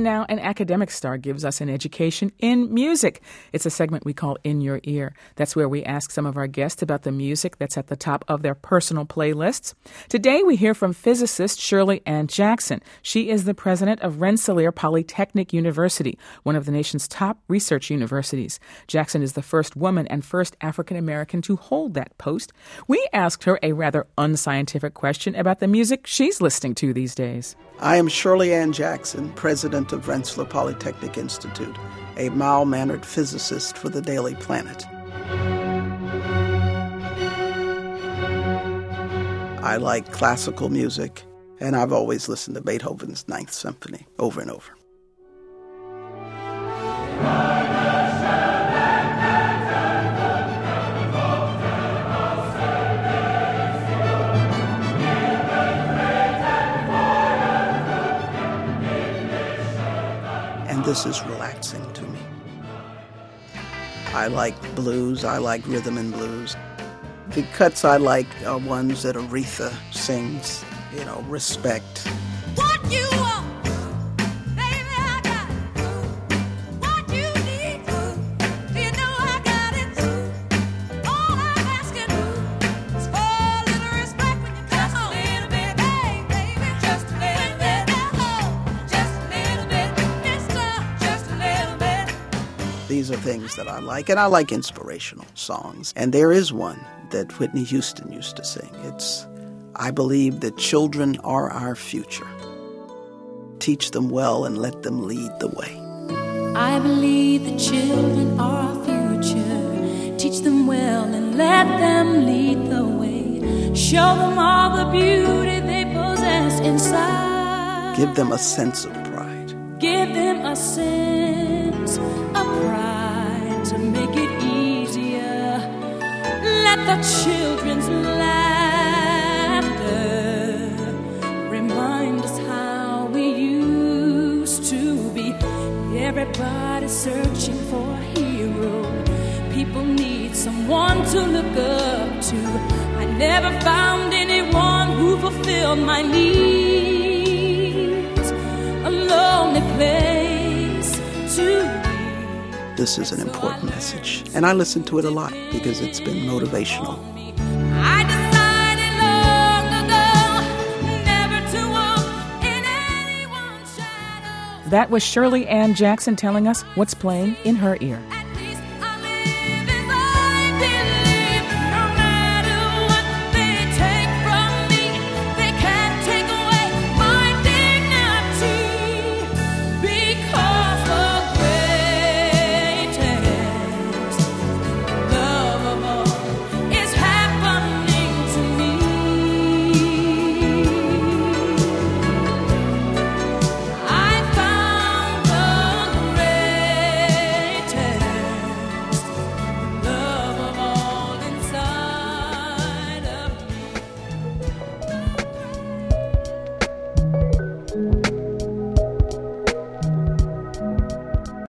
And now an academic star gives us an education in music. It's a segment we call In Your Ear. That's where we ask some of our guests about the music that's at the top of their personal playlists. Today we hear from physicist Shirley Ann Jackson. She is the president of Rensselaer Polytechnic University, one of the nation's top research universities. Jackson is the first woman and first African American to hold that post. We asked her a rather unscientific question about the music she's listening to these days. I am Shirley Ann Jackson, president of Rensselaer Polytechnic Institute, a mild-mannered physicist for the Daily Planet. I like classical music, and I've always listened to Beethoven's Ninth Symphony over and over. And this is relaxing to me. I like blues, I like rhythm and blues. The cuts I like are ones that Aretha sings, Respect. What you want, baby, I got it. What you need, you know I got it. All I'm asking is for a little respect when you come home. Just a little bit, baby, just a little bit. Just a little bit, mister, just a little bit. These are things that I like, and I like inspirational songs. And there is one that Whitney Houston used to sing. It's, I believe that children are our future. Teach them well and let them lead the way. I believe the children are our future. Teach them well and let them lead the way. Show them all the beauty they possess inside. Give them a sense of pride. Give them a sense of pride to make it easier. Let the children's laughter remind us how we used to be. Everybody's searching for a hero. People need someone to look up to. I never found anyone who fulfilled my needs. A lonely place to be. This is an important message, and I listen to it a lot because it's been motivational. I decided long ago never to walk in anyone's shadow. That was Shirley Ann Jackson telling us what's playing in her ear.